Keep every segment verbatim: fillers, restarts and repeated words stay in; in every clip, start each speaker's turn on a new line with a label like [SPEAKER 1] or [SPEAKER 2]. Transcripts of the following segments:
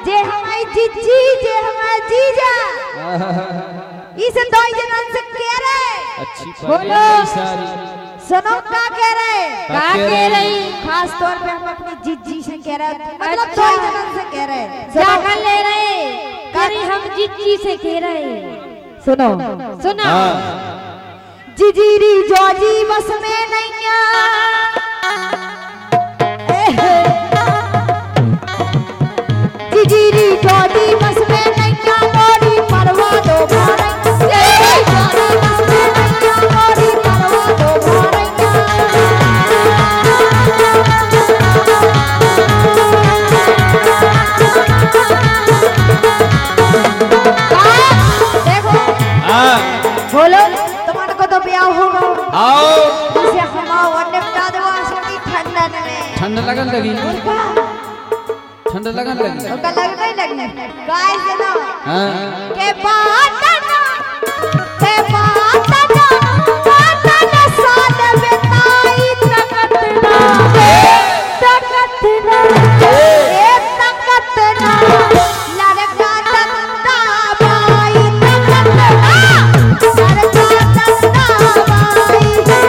[SPEAKER 1] जे हमारी जीजी जे हमारा जीजा इसे दो जनन से कह रहे
[SPEAKER 2] अच्छी
[SPEAKER 1] बोलो
[SPEAKER 2] सारी
[SPEAKER 1] सुनो क्या कह रहे
[SPEAKER 2] क्या कह रही
[SPEAKER 1] खास तौर पे हम अपनी जीजी से कह रहे मतलब दो जनन से कह रहे
[SPEAKER 3] क्या कर ले रहे करी हम जीजी से कह रहे
[SPEAKER 1] सुनो
[SPEAKER 3] सुना
[SPEAKER 1] जीजीरी जोजी बस में नैया जीजीरी जोजी बस में नैया मोरी परवा दो भाई बस में नैया मोरी परवा दो देखो बोलो तुम्हारे को तो ब्याह होगा
[SPEAKER 2] आओ
[SPEAKER 1] इसे हम आओ निपटा दो आसमानी ठंडा में
[SPEAKER 2] ठंड लगन लगी ठंड लगन लगी
[SPEAKER 1] ओका लग नहीं लगने गाय से ना
[SPEAKER 2] हां
[SPEAKER 1] के बात ना के बात ना बात ना साथ बिताई तकत ना तकत ना ए तकत ना लड़का तकता भाई तकत ना लड़का तकता भाई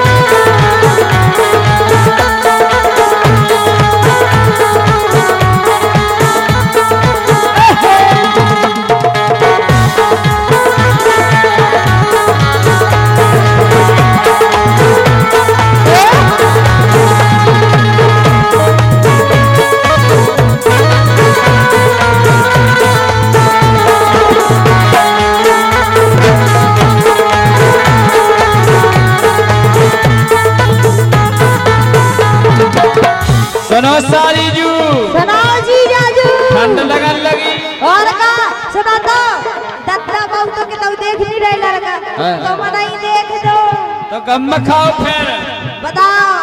[SPEAKER 2] सुनो सारी जू
[SPEAKER 1] सुनाओ जी जाजू
[SPEAKER 2] ठंड लगन लगी
[SPEAKER 1] और का सुना तो दत्ता बाबू तो के तो देख नहीं रहे लड़का
[SPEAKER 2] हाँ।
[SPEAKER 1] तो मनाई देख दो
[SPEAKER 2] तो गम खाओ फिर
[SPEAKER 1] बताओ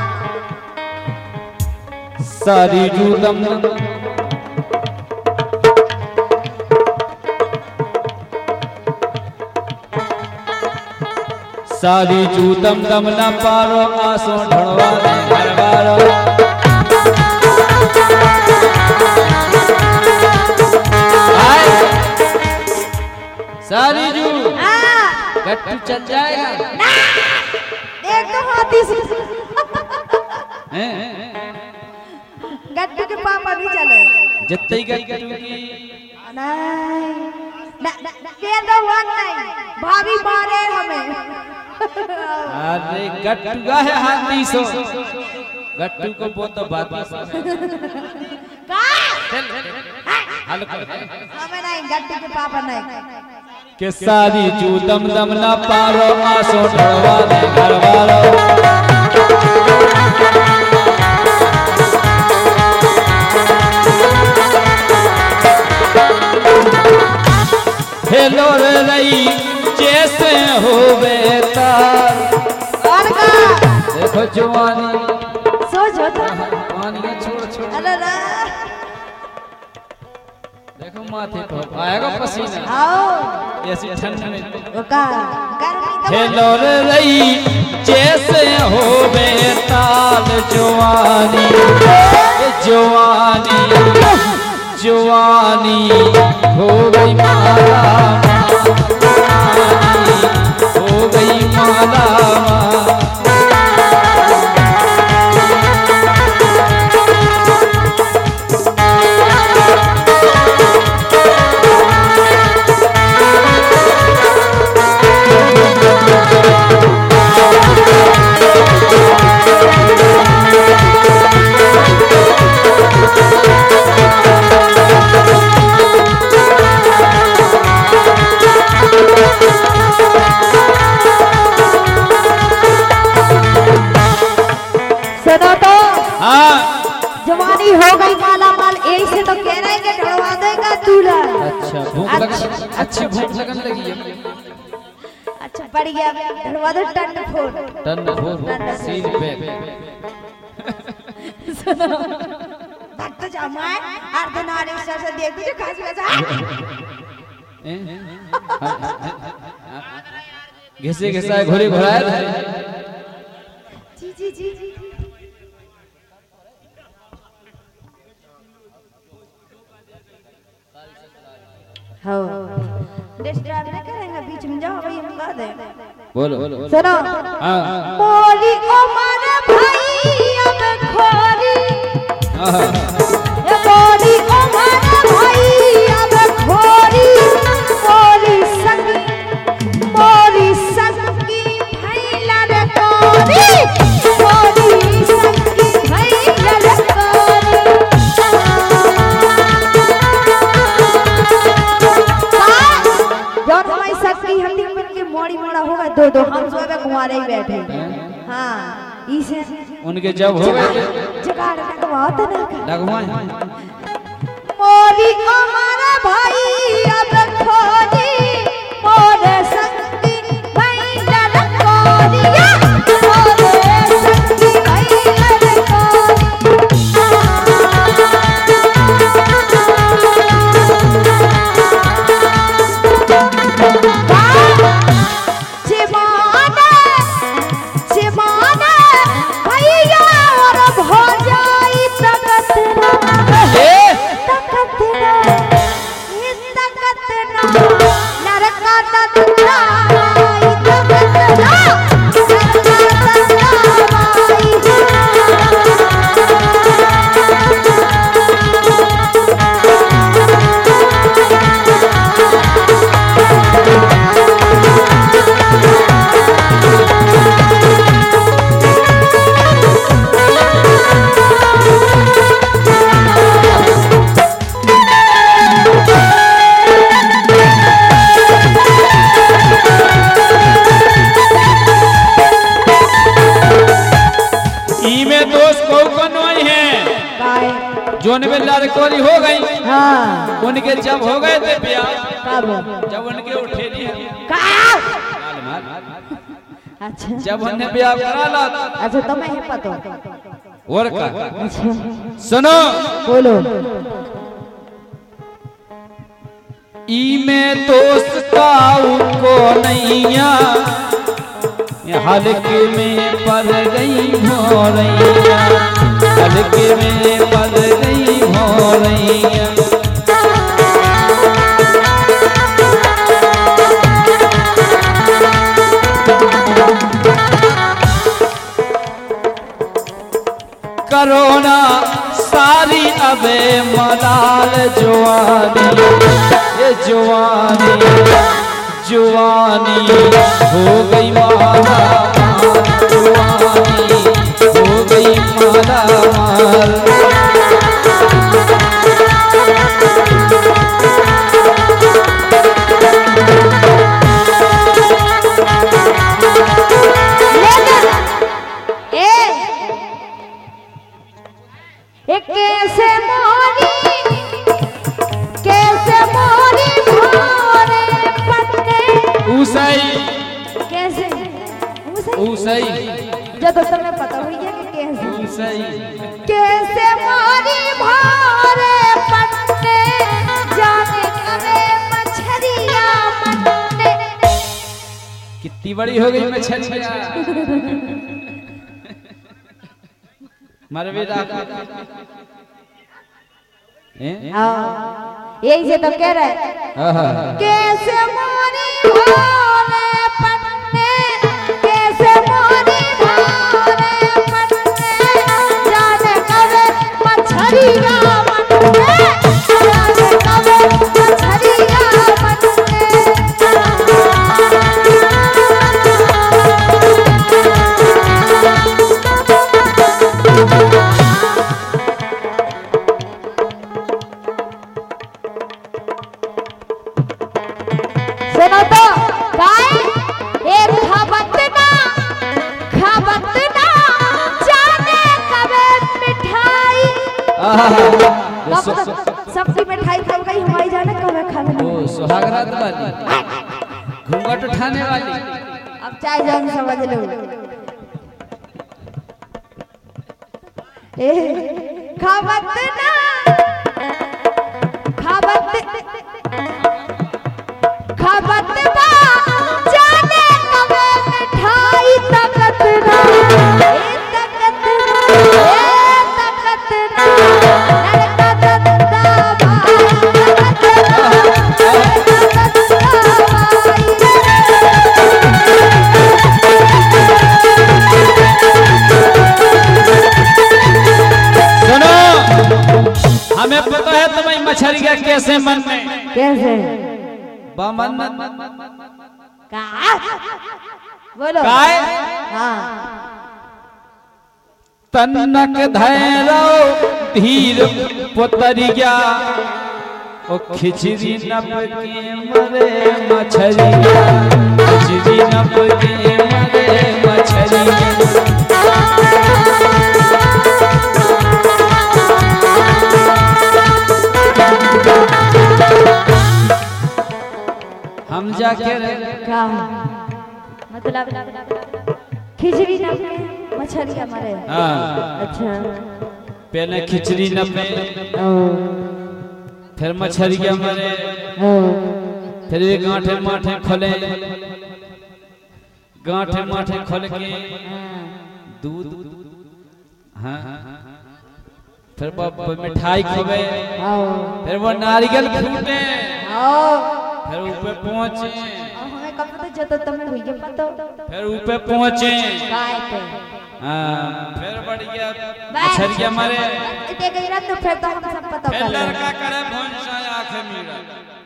[SPEAKER 2] सारी जू दम सारी जू दम दम न पारो आसो ढड़वा दे घरवारो सारी जू
[SPEAKER 1] हां
[SPEAKER 2] गट्टू चल जाएगा
[SPEAKER 1] देख तो हाथी से
[SPEAKER 2] हैं
[SPEAKER 1] गट्टू के पापा भी चले
[SPEAKER 2] जितई गट्टू की
[SPEAKER 1] नहीं ना के दो वन नहीं भाभी मारे हमें
[SPEAKER 2] अरे गट्टू है हाथी सो गट्टू को वो तो बात
[SPEAKER 1] का
[SPEAKER 2] हल्का
[SPEAKER 1] हमें नहीं गट्टू के पापा नहीं
[SPEAKER 2] के सारी जू दम दम ना पारो आसो ढड़वा दे घरवारो हेलो रे रई जैसे हो बेतार
[SPEAKER 1] और का
[SPEAKER 2] देखो जवानी
[SPEAKER 1] सोचो तो
[SPEAKER 2] जवानी छोड़ छोड़
[SPEAKER 1] अरे रे
[SPEAKER 2] देखो माथे पर आएगा पसीना
[SPEAKER 1] आओ
[SPEAKER 2] ऐसी ठंड में
[SPEAKER 1] ओका गर्मी तो
[SPEAKER 2] हेलो रे रई जैसे हो बेताल जवानी जवानी जवानी हो गई माला जवानी हो गई माला
[SPEAKER 1] सुनो तो
[SPEAKER 2] हाँ
[SPEAKER 1] जवानी हो गई माला माल एक से तो कह रहे हैं कि ढड़वा देगा दूल्हा
[SPEAKER 2] अच्छा भूख लगन अच्छी भूख लगन लगी है
[SPEAKER 1] अच्छा पड़ गया ढड़वा दो टन फोड़
[SPEAKER 2] टन फोर सीन पे
[SPEAKER 1] सुनो भक्त जमाए अर्धनारी से देख तुझे खास वैसा
[SPEAKER 2] घिसे घिसा घोड़े घोड़ाए
[SPEAKER 1] जी जी जी जी
[SPEAKER 3] हो डिस्टर्ब नहीं करेंगे बीच में जाओ भाई हम गा दे
[SPEAKER 2] बोलो
[SPEAKER 3] सुनो
[SPEAKER 2] हाँ
[SPEAKER 3] मोरी उमर भाई अब खोरी ये मोरी उमर भाई अब खोरी मोरी संग मोरी संग की भैला रे कोरी मोरी संग की भैला रे कोरी जौन हमारी सबकी हल्दी बन के मोड़ी मोड़ा होगा दो दो हम सब कुंवारे ही बैठे हाँ इसे
[SPEAKER 2] उनके जब हो गए
[SPEAKER 3] जगाड़ लगवाओ तो ना
[SPEAKER 2] लगवाएं
[SPEAKER 3] मोरी हमारा भाई अब खोजी मोरे संगी भाई ललकोरिया मोरे संगी भाई चिमाना चिमाना भैया और भौजाई तकत ना तकत ना ये तकत ना नरका तकना ये तकत ना नरका
[SPEAKER 2] जोन में लड़कोरी हो गई
[SPEAKER 3] हाँ
[SPEAKER 2] उनके जब हो गए थे ब्याह
[SPEAKER 3] कब
[SPEAKER 2] जब उनके उठे नहीं
[SPEAKER 3] अच्छा
[SPEAKER 2] जब उन्हें ब्याह करा ला
[SPEAKER 3] अच्छा तो मैं ये पता
[SPEAKER 2] और का
[SPEAKER 3] अच्छा
[SPEAKER 2] सुनो
[SPEAKER 3] बोलो
[SPEAKER 2] ई में दोस्त का उनको नैया हल्के में पड़ गई हो रैया हल्के में पड़ गई हो रैया करोना सारी अबे मलाल जवानी ये जवानी जवानी हो गई माला जवानी हो गई माला माल
[SPEAKER 3] कैसे मोरी कैसे मोरी भोरे पन्ने
[SPEAKER 2] उसाई
[SPEAKER 3] कैसे
[SPEAKER 2] उसाई
[SPEAKER 3] जब तो तुम्हें पता हुई है कि कैसे
[SPEAKER 2] उसाई
[SPEAKER 3] कैसे मोरी भोरे पन्ने जाने करे मछरिया मन्ने
[SPEAKER 2] कितनी बड़ी हो गई मछलिया मरवे
[SPEAKER 3] यही से तो कह रहे कैसे मोरी भोरे पन्ने कैसे मोरी भोरे पन्ने जाने करे मछरिया मन्ने जाने करे मछरिया मन्ने सुनो तो गाय एक खाबत ना खाबत ना जाने कबे मिठाई सबकी मिठाई खा गई हमारी जाने कबे खाने
[SPEAKER 2] ओ सुहागरात वाली घूंघट उठाने वाली
[SPEAKER 3] अब चाय जान समझ लो ए खाबत ना खाबत खाबत बा जाने कबे मिठाई तकत ना ए तकत ना ए तकत ना लड़का दत्ता भाई तकत ना
[SPEAKER 2] नहीं मछरिया कैसे मन में
[SPEAKER 3] कैसे
[SPEAKER 2] बामन
[SPEAKER 3] का बोलो
[SPEAKER 2] काय
[SPEAKER 3] हाँ
[SPEAKER 2] तन्नक धैरो धीर पुतरिया ओ खिचड़ी नप के मरे मछरिया खिचड़ी नप के मरे मछरिया हम जाके
[SPEAKER 3] का मतलब खिचड़ी ना मछली हमारे
[SPEAKER 2] हाँ
[SPEAKER 3] अच्छा
[SPEAKER 2] पहले खिचड़ी नपे
[SPEAKER 3] ओ
[SPEAKER 2] फिर मछरिया मरे
[SPEAKER 3] ओ
[SPEAKER 2] फिर ये गांठे माठे खोले गांठे माठे खोल के दूध हाँ फिर वो मिठाई खोवे
[SPEAKER 3] आओ
[SPEAKER 2] फिर वो नारियल फूटे
[SPEAKER 3] आओ
[SPEAKER 2] फिर ऊपर पहुंचे
[SPEAKER 3] हमें कब पता जतो तुम्हें हुई के पता
[SPEAKER 2] फिर ऊपर पहुंचे
[SPEAKER 3] काय पे
[SPEAKER 2] हाँ फिर बढ़िया मछरिया मरे
[SPEAKER 3] इतने गई रात तो फिर तो हम सब पता
[SPEAKER 2] फिर
[SPEAKER 3] कर ले
[SPEAKER 2] लड़का करे भोंसा आंखें मीरा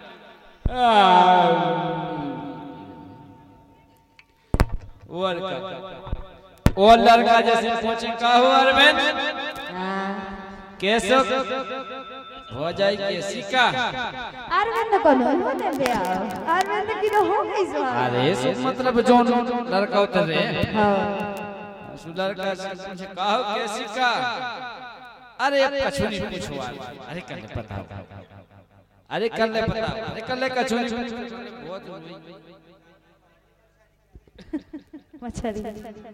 [SPEAKER 2] वो लड़का वो लड़का जैसे पूछे का हो अरविंद
[SPEAKER 3] हां
[SPEAKER 2] कैसे हो जाए कैसी का
[SPEAKER 3] अरविंद कौन हो ते बे अरविंद की तो हो गई सो
[SPEAKER 2] अरे सो मतलब जो लड़का उतर रहे
[SPEAKER 3] हां
[SPEAKER 2] सो लड़का से पूछे का हो कैसी का अरे कछु नहीं पूछो अरे कर ले पता अरे कर ले पता अरे कर ले कछु नहीं बहुत
[SPEAKER 3] मछली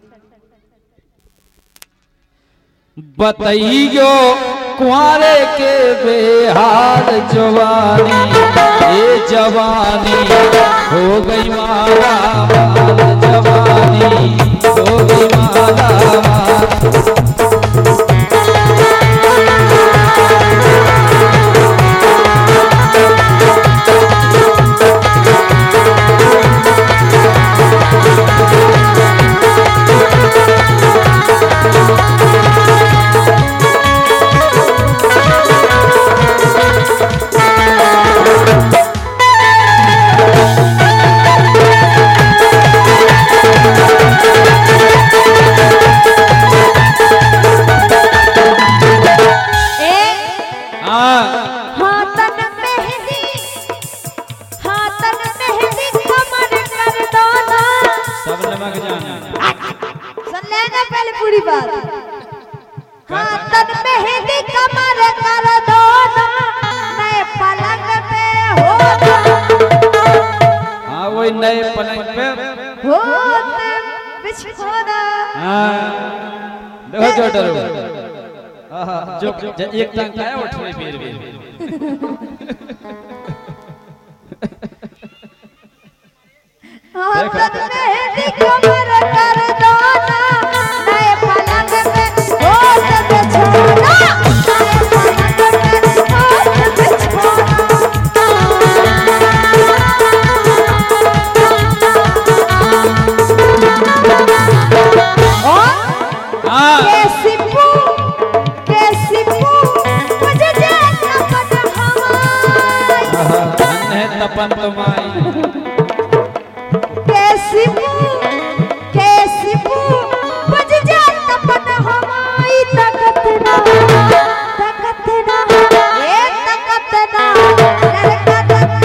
[SPEAKER 2] बताइयो कुआरे के बेहाल जवानी ये जवानी हो गई माला माल जवानी हो गई माला माल
[SPEAKER 3] पूरी बात हाँ तन मेहंदी कमर कर दो ना नए पलंग पे हो
[SPEAKER 2] हाँ वही नए पलंग पे
[SPEAKER 3] हो बिछोना
[SPEAKER 2] हाँ देखो जो डरो जो एक टंग है उठ रही बेर बेर
[SPEAKER 3] हाँ तन मेहंदी कमर कर दो ना नए पलंग पे हो बिछोना नए पलंग पे हो बिछोना
[SPEAKER 2] हाँ
[SPEAKER 3] कैसी पू कैसी पू मुझे जैसा पता हवाई
[SPEAKER 2] धन है तपन तुम्हारी
[SPEAKER 3] कैसी पू कैसी पू मुझे जैसा पता हवाई तकत ना तकत ना ये तकत ना लड़का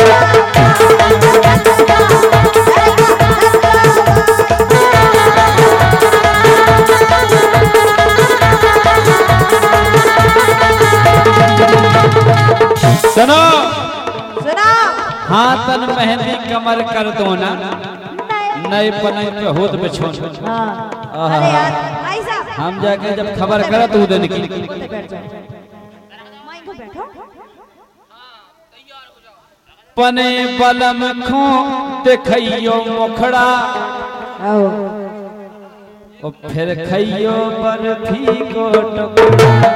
[SPEAKER 2] सुनो
[SPEAKER 3] सुना
[SPEAKER 2] हाँ तन मेहंदी कमर कर दो ना नए पलंग पे होत बिछोन
[SPEAKER 3] हाँ अरे यार ऐसा
[SPEAKER 2] हम जाके जब खबर करा तू दिन की
[SPEAKER 3] बैठ जाओ माइक को बैठो
[SPEAKER 2] पने बलम खो देखियो मुखड़ा
[SPEAKER 3] आओ
[SPEAKER 2] ओ फिर खइयो बर्फी को टुकड़ा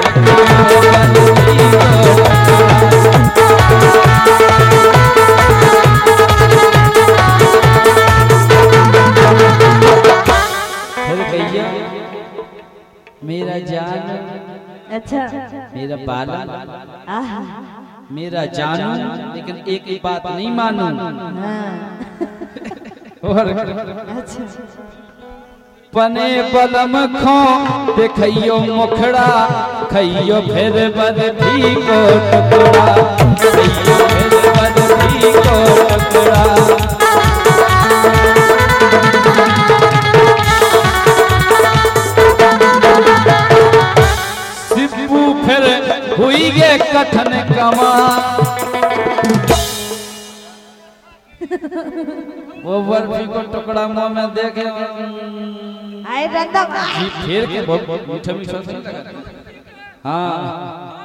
[SPEAKER 2] फिर कहियो मेरा जान
[SPEAKER 3] अच्छा
[SPEAKER 2] मेरा बाला
[SPEAKER 3] आहा
[SPEAKER 2] मेरा जानू लेकिन एक ही बात नहीं मानू।
[SPEAKER 3] हाँ
[SPEAKER 2] और
[SPEAKER 3] अच्छा
[SPEAKER 2] पने बलम खो देखियो मुखड़ा खइयो फिर बर्फी को टुकड़ा खइयो फिर बर्फी को टुकड़ा। सिब्बू फिर हुई गे कठन कमा वो बर्फी को टुकड़ा मुंह में देखे
[SPEAKER 3] आए रंदा
[SPEAKER 2] जी फिर के बहुत मीठा मीठा नहीं लगा। हाँ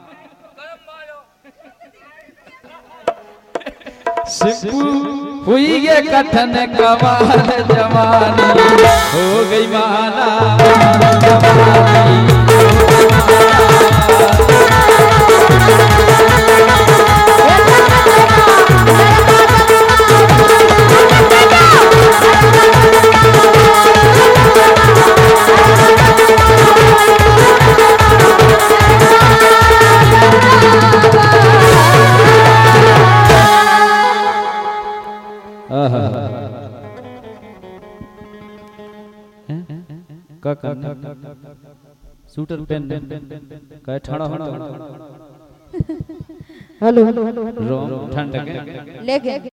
[SPEAKER 2] सिब्बू हुई गे कठन कमाल जवानी हो गई माला जवानी का करना सूटर पेन का ठाड़ा होना
[SPEAKER 3] हेलो
[SPEAKER 2] रोम ठंड के
[SPEAKER 3] लेके